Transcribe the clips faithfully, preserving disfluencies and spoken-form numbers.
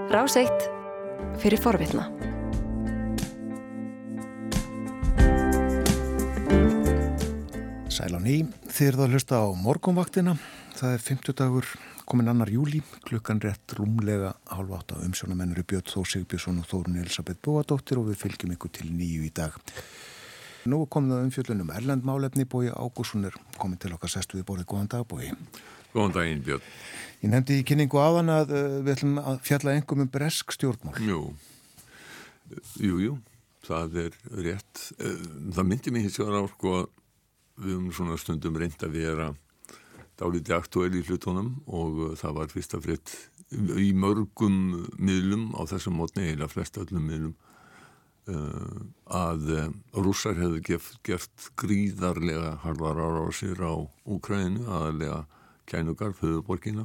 Rás eitt fyrir forvitna. Sæl á ný, þið eruð að hlusta á morgunvaktina. Það er fimmtudagur, komin annar júlí, klukkan rétt rúmlega hálf átta. Umsjónamennur er Björn Þór Sigbjörnsson og Þórunn Elísabet Bóadóttir og við fylgjum ykkur til níu í dag. Nú komum það umfjöllun um erlend málefni. Bogi Ágústsson er komin til okkar sestu við borðið. Góðan dag, Bogi. Góðan daginn, Björn. Ég nefndi í kynningu áðan að uh, við ætlum að fjalla einhverjum um bresk stjórnmál. Jú, jú, jú, það er rétt. Það myndi mig hins vegar á, sko, við höfum svona stundum reynt að vera dálítið aktúel í hlutunum og það var fyrst að frétt í mörgum miðlum á þessum mótni, eða flest öllum miðlum, uh, að uh, Rússar hefðu gert, gert gríðarlega harðar árásir á Úkraínu, aðalega Kænugarð, höfuðborgina.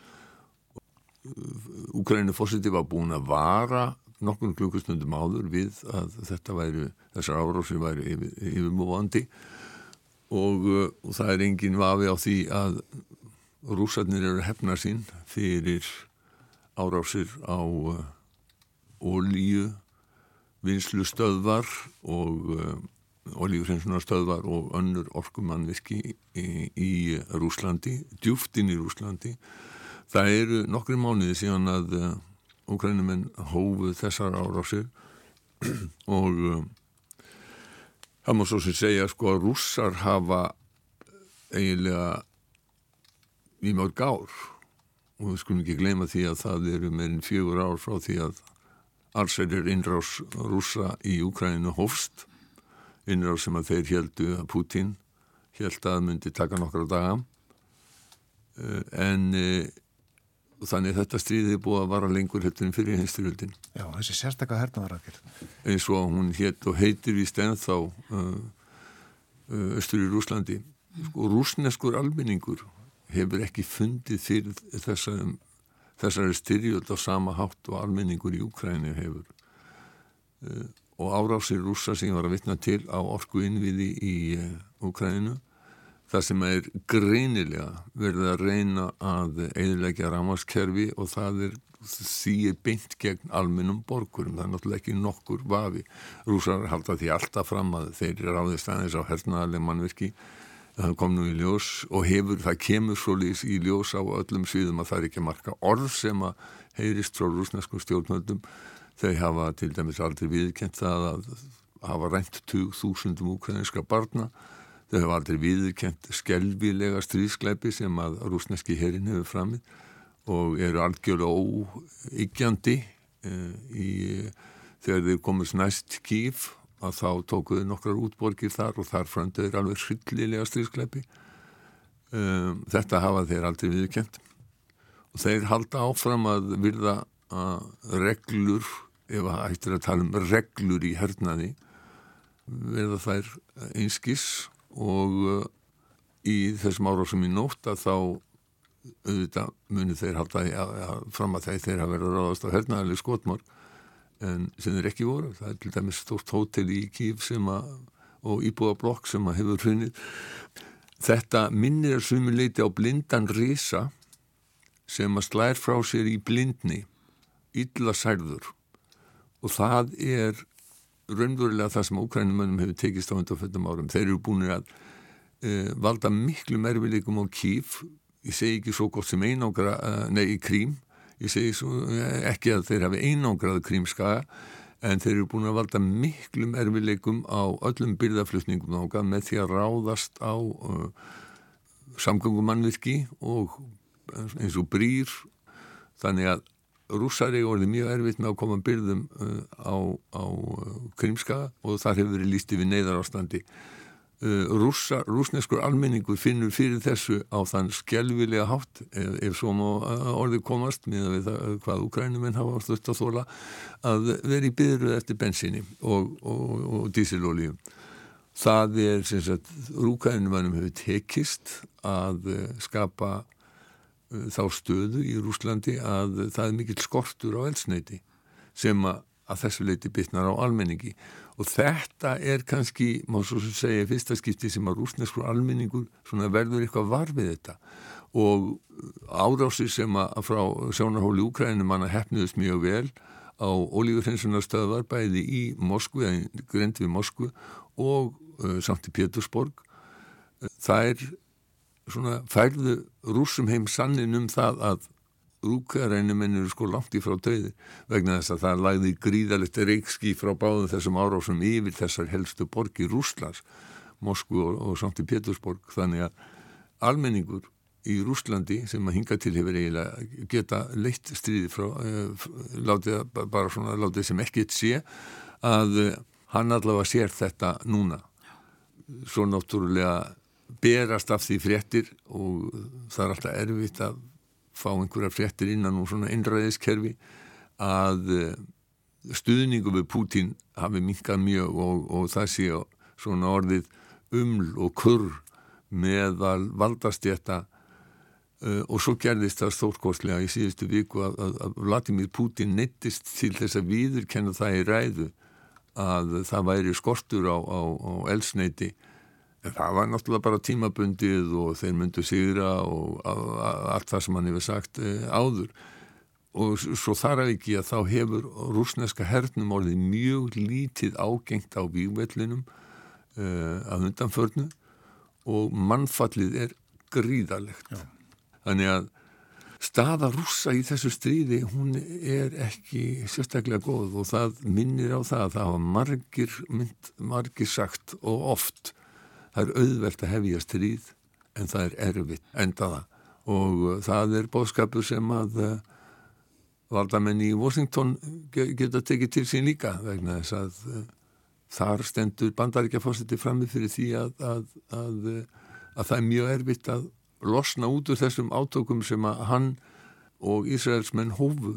Úkraínuforseti var búin að vara nokkrum klukkustundum áður við að þetta væri, þessar árásir væri yfir, yfirmúvandi og, og það er engin vafi á því að Rússarnir eru hefna sín fyrir árásir á uh, olíu, vinnslustöðvar og uh, olíuhreinsunarstöðvar og önnur orkumannvirki í, í Rússlandi, djúpt inn í Rússlandi. Það eru nokkri mánuði síðan að uh, Úkraínumenn hófu þessar árásir og uh, það má svo sem segja sko að Rússar hafa eiginlega í mörg ár og við skulum ekki gleyma því að það eru meirinn fjögur ár frá því að allsherjar innrás Rússa í Úkraínu hófst, innrás sem að þeir héldu að Putin hélt að myndi taka nokkra daga uh, en uh, og þannig þetta stríðið er búið að vara lengur heldur en fyrir heimsstyrjöldin. Já, þessi sérstaka hernaðaraðgerð. Eins og hún hét og heitir víst ennþá uh, uh, austur í Rússlandi. Sko, rússneskur almenningur hefur ekki fundið fyrir þessari, þessari styrjöld á sama hátt og almenningur í Úkraínu hefur. Uh, og árásir Rússa sem ég var að vitna til á orku innviði í uh, Úkraínu. Það sem er greinilega verið að reyna að eyðileggja rafmagnskerfi og það er því er beint gegn almennum borgurum. Það er náttúrulega ekki nokkur vafi. Rússar halda því alltaf fram að þeir ráðist aðeins á hernaðarleg mannvirki. Það kom nú í ljós og hefur, það kemur svolítið í ljós á öllum sviðum að það er ekki að marka orð sem að heyrist frá rússneskum stjórnvöldum. Þau hafa til dæmis aldrei viðurkennt það að hafa rænt tug þúsundum úkraínska barna. Þau hefur aldrei viðurkennt skelfilega stríðsglæpi sem að rússneski herinn hefur framið og eru algjörlega óyggjandi e, í, þegar þeir komast næst Kív að þá tókuðu nokkrar útborgir þar og þar frönduður alveg hryllilega stríðsglæpi. E, þetta hafa þeir aldrei viðurkennt og þeir halda áfram að virða að reglur, ef það ættir að tala um reglur í hernaði, verða þær einskis og uh, í þessum árásum í nótt að þá auðvitað muni þeir halda ja, ja, fram að þeir þeir hafa verið að ráðast á hernaðarleg skotmörk en sem þeir ekki voru. Það er til dæmis stórt hótel í Kív sem að, og íbúðablokk sem að hefur hrunnið. Þetta minnir að sumu leyti á blindan risa sem að slær frá sér í blindni, illa særður og það er raunverulega það sem Úkrænumönnum hefur tekist á undanförnum árum. Þeir eru búin að e, valda miklu erfiðleikum á Kív. Ég segi ekki svo gott sem einangra, nei, í Krím. Ég segi svo, ekki að þeir hafi einangrað Krímskaga, en þeir eru búin að valda miklu erfiðleikum á öllum birgðaflutningum þangað með því að ráðast á uh, samgöngumannvirki og eins og brýr. Þannig að Rússar eru orðið mjög erfitt með að koma byrðum uh, á, á uh, Krímskaga og þar hefur verið lýst yfir neyðarástandi. Uh, Rússa, rússneskur almenningur finnur fyrir þessu á þann skelfilega hátt, ef, ef svo má orðið komast, með að við það, hvað Úkraínumenn hafa þurft að þola, að vera í biðröð eftir bensíni og, og, og dísilolíu. Það er sem sagt, Úkrænumönnum hefur tekist að uh, skapa þá stöðu í Rússlandi að það er mikill skortur á eldsneyti sem að, að þessu leyti bitnar á almenningi og þetta er kannski, má svo segja, fyrsta skipti sem að rússneskur almenningur svona verður eitthvað var við þetta og árásir sem að frá sjónarhóli Úkraínum manna heppnuðust mjög vel á olíuhreinsunarstöðvar bæði í Moskvu, eða greind við Moskvu og uh, samt í Pétursborg. Það er svona færðu Rússum heim sannin um það að Úkraínumenn eru sko langt í frá dauði vegna þess að það lagði gríðalegt reykský frá báðum þessum árásum yfir þessar helstu borgi Rússlands, Moskvu og, og samt í Pétursborg. Þannig að almenningur í Rússlandi sem að hinga til hefur eiginlega geta leitt stríði frá uh, látið, bara svona látið sem ekkert sé að uh, hann allavega sér þetta núna. Svo náttúrulega berast af því fréttir og það er alltaf erfitt að fá einhverjar fréttir innan úr svona einræðiskerfi að uh, stuðningu við Pútín hafi minnkað mjög og, og það sé svona orðið uml og kurr meðal valdastétta. Uh, og svo gerðist það stórkostlega í síðustu viku að, að, að Vladimir Putin neyddist til þess að viðurkenna það í ræðu að það væri skortur á, á, á eldsneyti. En það var náttúrulega bara tímabundið og þeir myndu sigra og að, að, allt það sem hann hefur sagt uh, áður. Og svo þar að ekki að þá hefur rússneska hernum orðið mjög lítið ágengt á vígvellinum uh, að undanförnu og mannfallið er gríðarlegt. Já. Þannig að staða Rússa í þessu stríði, hún er ekki sérstaklega góð og það minnir á það að það hafa margir, mynd, margir sagt og oft það er auðvelt að hefja stríð en það er erfitt enda það og það er boðskapur sem að valdamenn í Washington geta tekið til sín líka vegna þess að þar stendur Bandaríkjaforseti frammi fyrir því að, að, að, að það er mjög erfitt að losna út úr þessum átökum sem að hann og Ísraelsmenn hófu.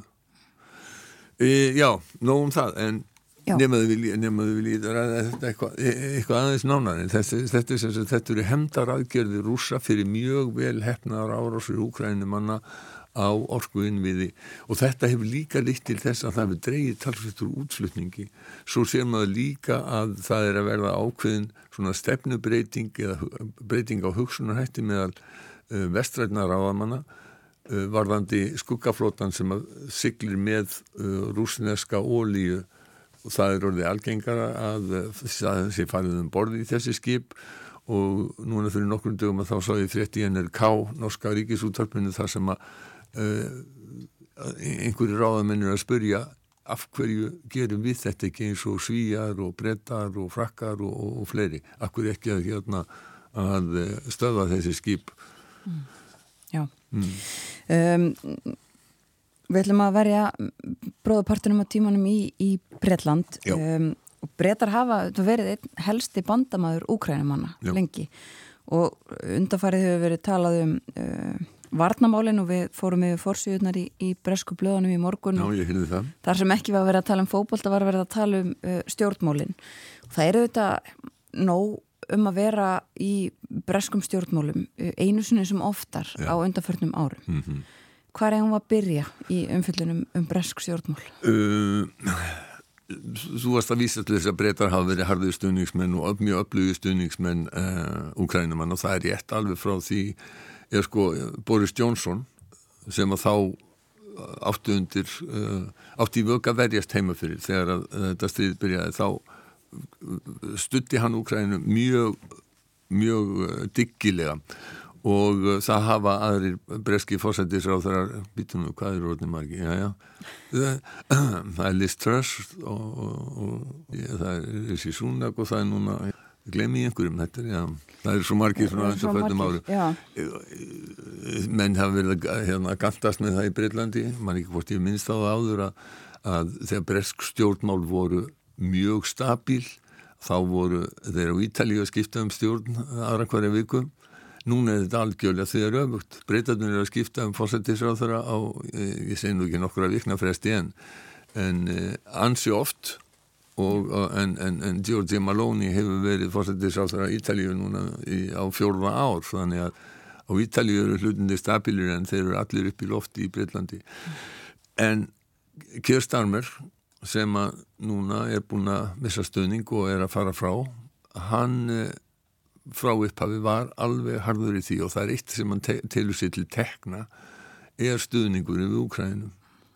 E, já, nóg um það, en nemaðu vilji, nemaðu vilji eitthvað, eitthvað aðeins nánar, en þetta, þetta, þetta, þetta eru hefndaraðgerðir Rússa fyrir mjög vel heppnaðar árásir Úkraínumanna á orkuinnviði og þetta hefur líka leitt til þess að það hefur dregið talsvert úr útflutningi. Svo sér maður líka að það er að verða ákveðin svona stefnubreiting eða breyting á hugsunarhætti meðal uh, vestrænna ráðamanna uh, varðandi skuggaflótan sem að siglir með uh, rússneska olíu og það er orðið algengara að það sé farið um borð í þessi skip og núna fyrir nokkrum dögum að þá sá ég frétt í N R K, norska ríkisútvarpinu, þar sem að uh, einhverju ráðamenn eru að spyrja af hverju gerum við þetta ekki eins og Svíjar og Bretar og Frakkar og, og, og fleiri, af hverju ekki að, hérna, að stöðva þessi skip. Mm. Já. Mm. Um, við ætlum að verja bróðupartinum á tímanum í, í Bretland um, og Bretar hafa verið einn helsti bandamaður Úkraínumanna lengi og undanfarið hefur verið talað um uh, varnamálin og við fórum yfir forsíðurnar í, í bresku blöðunum í morgun. Já, ég heyrði það. Þar sem ekki var að vera að tala um fótbolta var að vera að tala um uh, stjórnmálin. Og það eru þetta nóg um að vera í breskum stjórnmálum uh, einu sinni sem oftar Já. Á undanförnum árum. Mm-hmm. Hvar er hún að byrja í umfyllunum um bresk stjórnmál? Uh, þú varst að vísa til þess að Bretar hafa verið harðir stuðningsmenn og mjög öflugir stuðningsmenn uh, Úkraínumanna og það er rétt alveg frá því er sko Boris Johnson sem að þá átti undir uh, átti í vögg að verjast heima fyrir þegar að, að þetta stríð byrjaði þá studdi hann Úkraínu mjög mjög dyggilega og uh, það hafa aðrir breski forsætisráðherrar býtum við hvað er orðin margi já, já. Það er Liz Truss og, og, og ja, það er Rishi Sunak og það er núna glemmi í einhverjum þetta, já. Það er svo margir svona eins og fættum árum. Menn hafa verið að hérna, gantast með það í Bretlandi, mann ekki hvort ég minnst á það áður að, að þegar bresk stjórnmál voru mjög stabíl, þá voru þeir á Ítalíu að skipta um stjórn aðra hverja viku. Núna er þetta algjörlega þegar öfugt. Bretarnir eru að skipta um forsætisráðherra á, ég segi nú ekki nokkra vikna fresti en, en ansi oft og en, en, en Giorgia Meloni hefur verið forsætisráðherra Ítalíu núna í, á fjórða ár þannig að á Ítalíu eru hlutindi stabilir en þeir eru allir upp í lofti í Bretlandi en Keir Starmer sem að núna er búin að missa stöðning og er að fara frá hann frá upphafi var alveg harður í því og það er eitt sem hann te- telur sér til tekna er stuðningur við Úkraínu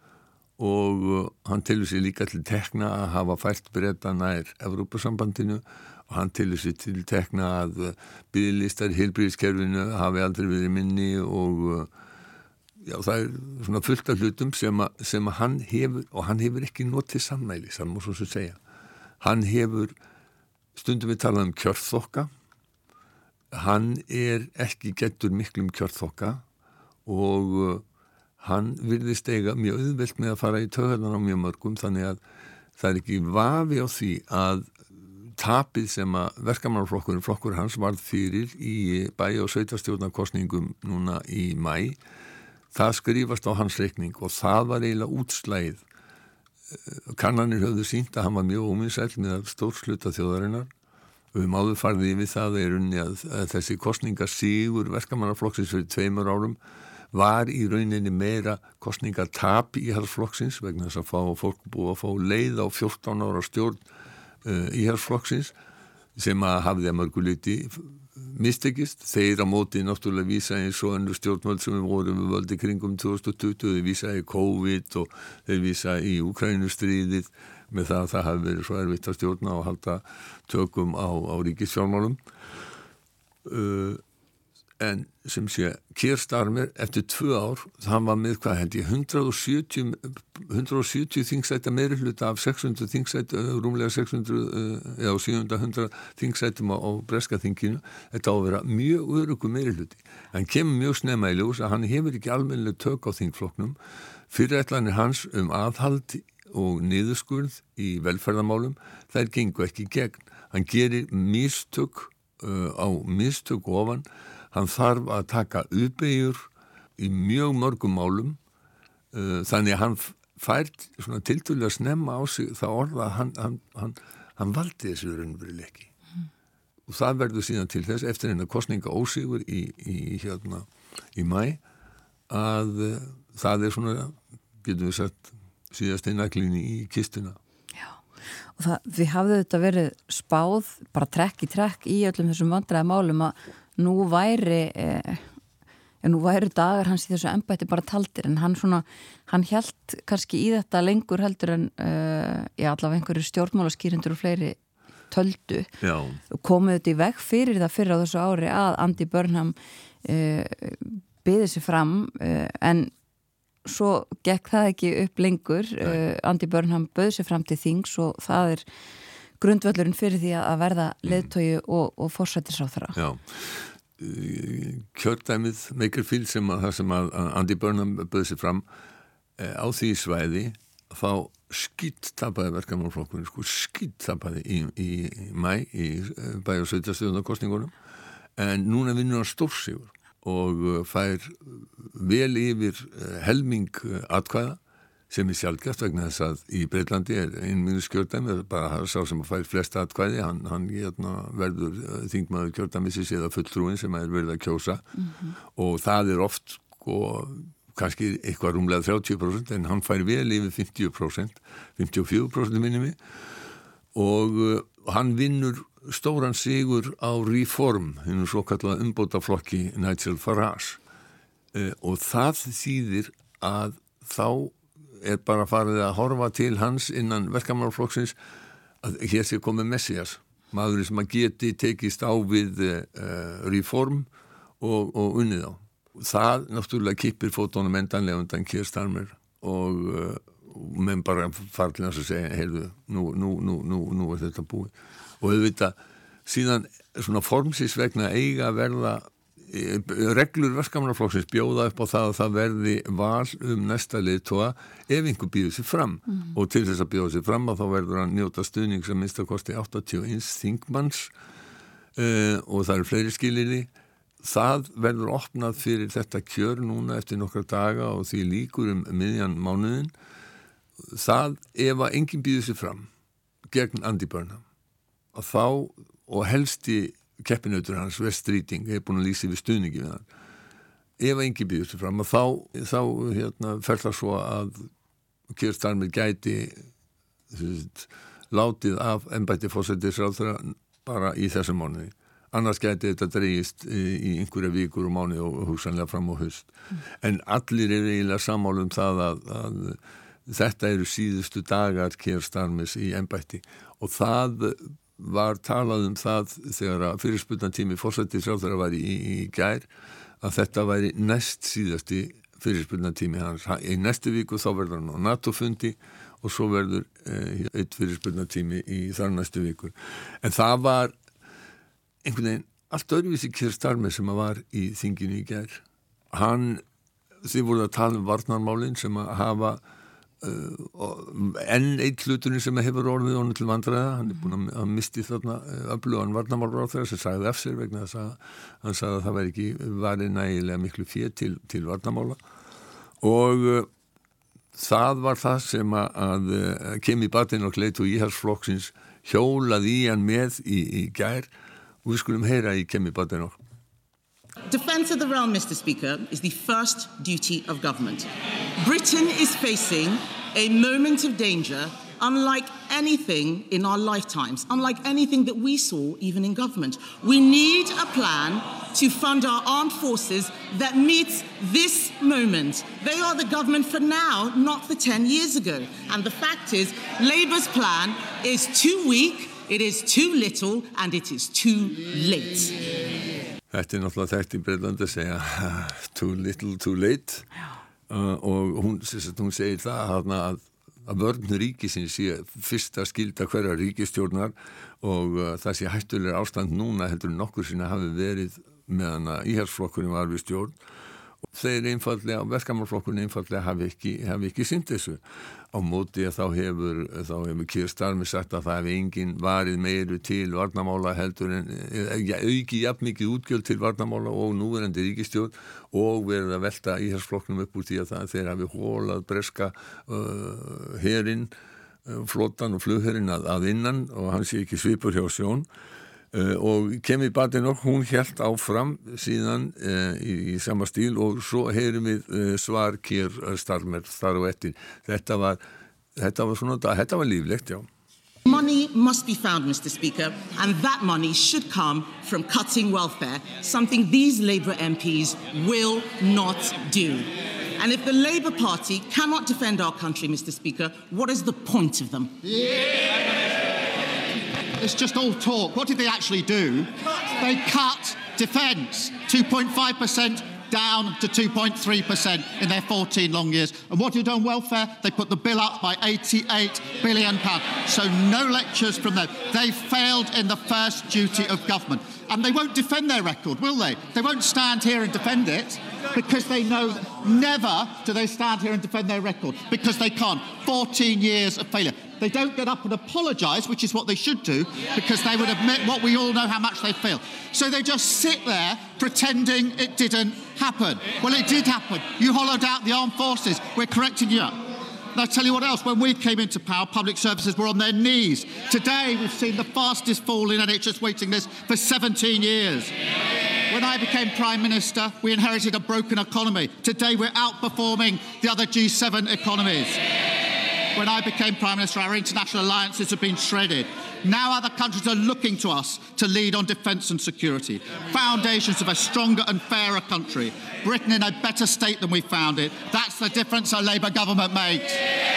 og uh, hann telur sér líka til tekna að hafa fært Breta nær Evrópusambandinu og hann telur sér til tekna að uh, biðlistar í heilbrigðiskerfinu hafi aldrei verið minni og uh, já, það er svona fullt af hlutum sem að, sem að hann hefur og hann hefur ekki notið sammæli, það má svo sem segja. Hann hefur stundum við talað um kjörþokka, hann er ekki getur miklum kjörþokka og uh, hann virðist eiga mjög auðvelt með að fara í taugarnar á mjög mörgum þannig að það er ekki vafi á því að tapið sem að verkamannaflokkurinn flokkur hans varð fyrir í bæ- og sveitarstjórnarkosningum núna í maí, það skrifast á hans reikning og það var eiginlega útslægið. Kannanir höfðu sýnt að hann var mjög óvinsæll með stórsluta þjóðarinnar. Við höfum áður farið yfir það er unni að, að þessi kosningasígur verkamannaflokksins fyrir tveimur árum var í rauninni meira kosningatap íhaldsflokksins vegna þess að fá fólk búið að fá leið á fjórtán ára stjórn uh, íhaldsflokksins sem að hafði að mörgu liti mistekist. Þeir á móti náttúrulega vísa eins og önnur stjórnvöld sem við vorum við völdi kringum tvö þúsund tuttugu, þeir vísa í COVID og þeir vísa í Úkrænustríðið með það að það hafi verið svo erfitt að stjórna og halda tökum á, á ríkisfjármálum. Uh, en sem sé, Keir Starmer eftir tvö ár, hann var með hvað held ég, hundrað og sjötíu þingsæta meirihluta af sex hundruð þingsæta, rúmlega sex hundruð, eða sjö hundruð þingsætum á, á breska þinginu, þetta á að vera mjög örugur meirihluti. Hann kemur mjög snemma í ljós að hann hefur ekki almennileg tök á þingflokknum, fyrirætlanir hans um aðhald og niðurskurð í velferðarmálum, þær gengu ekki gegn. Hann gerir mistök uh, á mistök ofan. Hann þarf að taka uppbyggjur í mjög mörgum málum uh, þannig að hann fær svona tiltölulega snemma á sig það orða að hann, hann, hann, hann valdi þessu raunveruleiki. Mm. Og það verður síðan til þess eftir eina kosninga ósigur í, í, hérna, í maí að uh, það er svona, getum við sagt, síðast einaklinni í kistuna. Já, og það, við hafðu þetta verið spáð, bara trekk í trekk í öllum þessum vandræða málum að nú væri eh, nú væri dagar hans í þessu embætti bara taldir en hann svona, hann hélt kannski í þetta lengur heldur en uh, já, allavega einhverju stjórnmálaskýrendur og fleiri töldu já. Og komið þetta í veg fyrir það fyrir á þessu ári að Andy Burnham uh, byði sig fram uh, en svo gekk það ekki upp lengur uh, Andy Burnham bauð sig fram til þings og það er grundvöllurinn fyrir því að verða leiðtogi og, og forsætisráðherra. Já, kjördæmið Makerfield sem að það sem að Andy Burnham bauð sig fram eh, á því svæði þá skýtt tapaði verkamannaflokkurinn, sko skýtt tapaði í, í, í mæ í bæ- og sveitarstjórnarkosningunum en núna vinnur hann stórsigur og fær vel yfir helming atkvæða sem er sjaldgæft vegna þess að í Breitlandi er einminnus kjördæmi, bara sá sem að fær flesta atkvæði, hann, hann hérna, verður þingmaður kjördæmisins eða fulltrúin sem er verið að kjósa mm-hmm. og það er oft og kannski eitthvað rúmlega þrjátíu prósent en hann fær vel yfir fimmtíu prósent, fimmtíu og fjögur prósent minni mig og uh, hann vinnur stóran sigur á Reform, hinn svo kallaða umbótaflokki Nigel Farage uh, og það þýðir að þá er bara farið að horfa til hans innan verkamannaflokksins að hér sé komið Messias, maðurinn sem að geti tekist á við uh, Reform og, og unnið á. Það náttúrulega kippir fótónum endanlega undan Keir Starmer og uh, menn bara fara til hans að segja, heyrðu, nú, nú, nú, nú, nú er þetta búið. Og auðvitað, síðan svona formsins vegna eiga að verða reglur verkamannaflokksins bjóða upp á það að það verði val um næsta leiðtoga ef einhver býður sér fram mm. og til þess að bjóða sér fram að þá verður hann njóta stuðning sem minnst að kosti áttatíu og eins þingmanns uh, og það eru fleiri skilyrði. Það verður opnað fyrir þetta kjör núna eftir nokkra daga og því líkur um miðjan mánuðin. Það ef að enginn býður sér fram gegn Andy Burnham að þá og helsti keppinautur hans, West Streeting, hefur búin að lýsa við stuðningi við hann. Ef enginn býður sér fram að þá, þá hérna, fer það svo að Keir Starmer gæti þessi, látið af embætti forsætisráðherra bara í þessum mánuði. annars gæti þetta dreigist í einhverja vikur og mánuði og hugsanlega fram á haust. Mm. En allir eru eiginlega sammála um það að, að þetta eru síðustu dagar Keir Starmers í embætti og það var talað um það þegar að fyrirspurnartími forsætisráðherra var í, í gær að þetta væri næst síðasti fyrirspurnartími hans. Í næstu viku þá verður hann á NATO-fundi og svo verður eh, eitt fyrirspurnartími í þar næstu vikur. En það var einhvern veginn allt öðruvísi Keir Starmer sem að var í þinginu í gær. Hann, þið voruð að tala um varnarmálin sem að hafa uh, enn eitt hluturinn sem hefur orðið honum til vandræða. Hann er búin að, að misti þarna öflugan varnarmálráðherra sem sagði af sér vegna þess að hann sagði að það væri ekki varið nægilega miklu fé til, til varnarmála og uh, það var það sem að, að Kemi Badenoch leiðtogi Íhaldsflokksins hjólaði í hann með í, í gær. Og við skulum heyra í Kemi Badenoch. Defence of the realm, Mister Speaker, is the first duty of government. Britain is facing a moment of danger unlike anything in our lifetimes, unlike anything that we saw even in government. We need a plan to fund our armed forces that meets this moment. They are the government for now, not for ten years ago. And the fact is, Labour's plan is too weak, it is too little, and it is too late. Þetta er náttúrulega þekkt í Breitlandi að segja too little, too late uh, og hún, hún segir það að, að vörn ríkisins sé fyrsta skylda hverja ríkisstjórnar og uh, það sé hættulega ástand núna heldur nokkur sinna hafi verið meðan að Íhaldsflokkurinn var við stjórn og þeir einfallega, verkamannflokkurinn einfallega hafi ekki, hafi ekki sinnt þessu. Á móti að þá hefur, þá hefur Keir Starmer sagt að það hefur enginn varið meiru til varnarmála heldur en ja, auki jafn mikið útgjöld til varnarmála og núverandi ríkisstjórn og verið að velta Íhaldsflokknum upp úr því að það þeir hafi hólað breska uh, herinn, uh, flotan og flugherinn að, að innan og hann sé ekki svipur hjá sjón. Uh, og Kemi Badenoch, hún hélt áfram síðan uh, í, í sama stíl og svo heyrum við uh, svar Keir Starmer þar og eftir. Þetta var, þetta var svona, þetta var líflegt, já. Money must be found, Mister Speaker, and that money should come from cutting welfare, something these Labour M Ps will not do. And if the Labour Party cannot defend our country, Mister Speaker, what is the point of them? Yeah. It's just all talk. What did they actually do? They cut defence, two point five percent down to two point three percent in their fourteen long years. And what did on welfare? They put the bill up by eighty-eight billion pounds. So no lectures from them. They failed in the first duty of government. And they won't defend their record, will they? They won't stand here and defend it because they know never do they stand here and defend their record because they can't. fourteen years of failure. They don't get up and apologise, which is what they should do, because they would admit what we all know how much they failed. So they just sit there pretending it didn't happen. Well, it did happen. You hollowed out the armed forces. We're correcting you. And I tell you what else, when we came into power, public services were on their knees. Today, we've seen the fastest fall in N H S waiting lists for seventeen years. When I became Prime Minister, we inherited a broken economy. Today, we're outperforming the other G seven economies. When I became Prime Minister, our international alliances have been shredded. Now other countries are looking to us to lead on defence and security. Foundations of a stronger and fairer country. Britain in a better state than we found it. That's the difference a Labour government makes.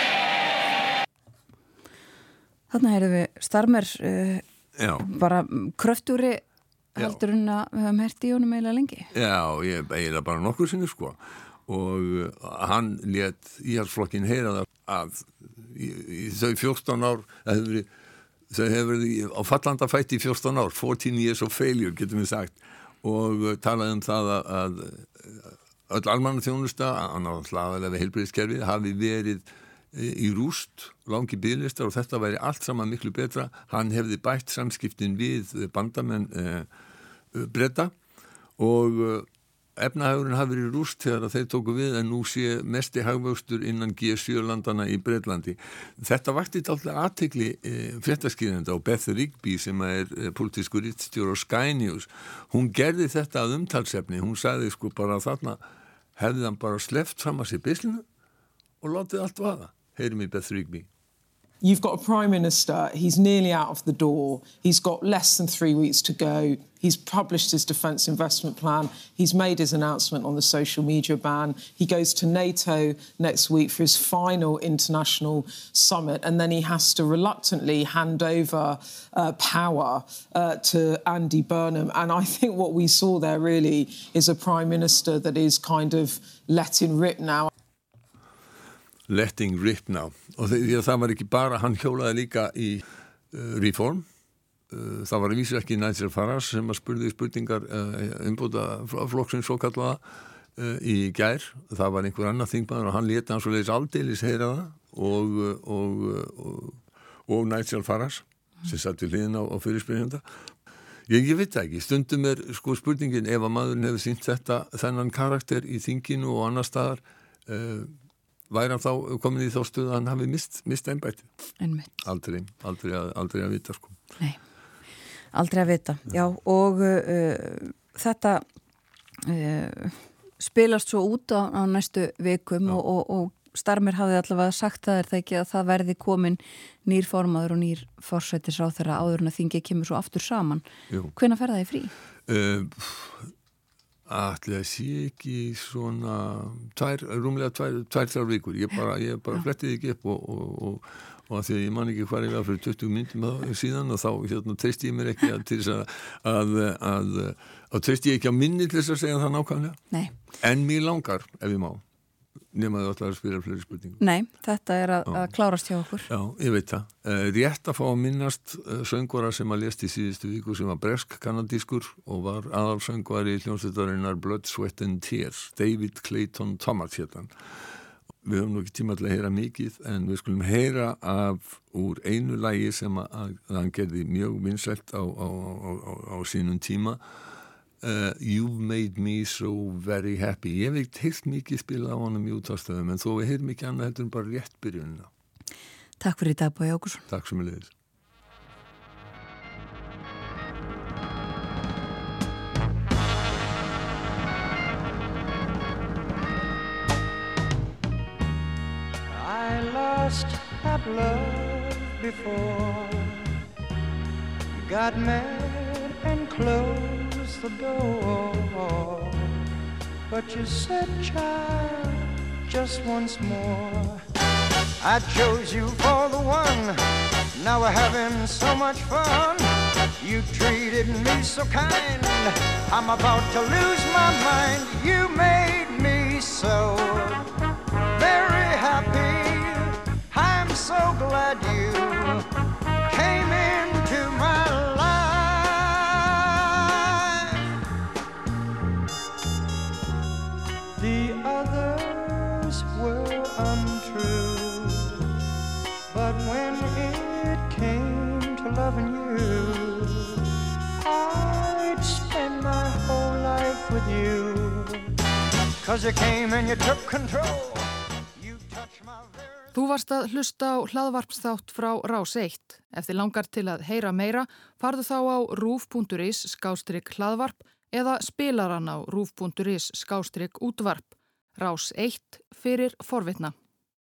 Þarna erum við Starmer uh, bara kröftúri heldur hún að við höfum hert í honum eiginlega lengi. Já, ég eiginlega bara nokkur sinni sko. Og hann lét Íhaldsflokkin heyra það að í, í þau fjórtán ár hefur, þau hefur verið á fallanda fætti í fjórtán ár, fourteen years of failure getum við sagt og talaði um það að, að öll almannaþjónusta, annars lagalega við heilbrigðiskerfið hafi verið í rúst, langi biðlistar og þetta væri allt saman miklu betra. Hann hefði bætt samskiptin við bandamenn eh, Breta og efnahagurinn hafi verið rúst þegar þeir tóku við en nú sé mesti hagvöxtur innan G sjö landana í Breitlandi. Þetta vakti dálítið athygli e, fréttaskýrenda og Beth Rigby sem er e, pólitískur ritstjóri á Sky News. Hún gerði þetta að umtalsefni. Hún sagði sko bara þarna hefði hann bara sleppt fram að sér byslinu og látið allt vaða. Heyrum í Beth Rigby. you've got a Prime Minister, he's nearly out of the door, he's got less than three weeks to go, he's published his defence investment plan, he's made his announcement on the social media ban, he goes to NATO next week for his final international summit, and then he has to reluctantly hand over uh, power uh, to Andy Burnham. And I think what we saw there really is a Prime Minister that is kind of letting rip now. Letting rip now. Og því að það var ekki bara, hann hjólaði líka í uh, reform. Uh, það var að vísa ekki Nigel Farage sem að spurði spurningar uh, umbúta flokksins svo kallaða uh, í gær. Það var einhver annar þingmaður og hann leti hann svo leiðis aldeilis heyra það og, og, og, og Nigel Farage sem satt við hliðina á, á fyrirspyrjanda. Ég, ég veit ekki, stundum er sko spurningin ef að maðurinn hefur sýnt þetta þennan karakter í þinginu og annar staðar uh, væri hann þá komin í þá stöðu að hann hafi mist, mist embætti. Einmitt. Aldrei, aldrei, að, aldrei að vita sko. Nei, aldrei að vita, já, og uh, þetta uh, spilast svo út á, á næstu vikum og, og, og Starmer hafði allavega sagt það er það ekki að það verði komin nýr formaður og nýr forsætisráðherra áður en að þingið kemur svo aftur saman. Jú. Hvenær fer það í frí? Uh, Ætli að sé ekki svona tvær, rúmlega tvær, tvær, þrjár vikur. Ég bara, ég bara flettið ekki upp og, og, og, og að því að ég man ekki hvað ég var fyrir tuttugu mínútum síðan og þá hérna, treysti ég mér ekki að, til þess að, að, að, að treysti ég ekki á minni til þess að segja það nákvæmlega. Nei. En mér langar, ef ég má, nema þau ætla að spila fleiri spurningu. Nei, þetta er að, að klárast hjá okkur. Já, ég veit það. Uh, rétt að fá að minnast uh, söngvara sem að lést í síðustu viku sem var bresk-kanadískur og var aðalsöngvari í hljómsveitarinnar Blood, Sweat and Tears, David Clayton Thomas hérna. Við höfum nú ekki tíma til að heyra mikið en við skulum heyra af úr einu lagi sem að, að, að hann gerði mjög vinsælt á, á, á, á, á sínum tíma. Uh, You've made me so very happy. Ég hef ekki heilt mikið spilað á honum í útvarpsstöðum en þó við heyrum ekki annað heldur en bara rétt byrjunina. Takk fyrir í dag, Bogi Ágústsson. Takk sem er leiðis. I lost that love before got mad and closed the door, but you said, child, just once more. I chose you for the one, now we're having so much fun. You treated me so kind, I'm about to lose my mind. You made me so very happy, I'm so glad you came into my life. The others were untrue, but when it came to loving you, I'd spend my whole life with you. 'Cause you came and you took control. You touched my very... Þú varst að hlusta á hlaðvarpsþátt frá Rás eitt. Ef þið langar til að heyra meira, farðu þá á rúv punktur is skástrygg hlaðvarp eða spilaran á rúv punktur is skástrygg útvarp. Rás eitt fyrir forvitna.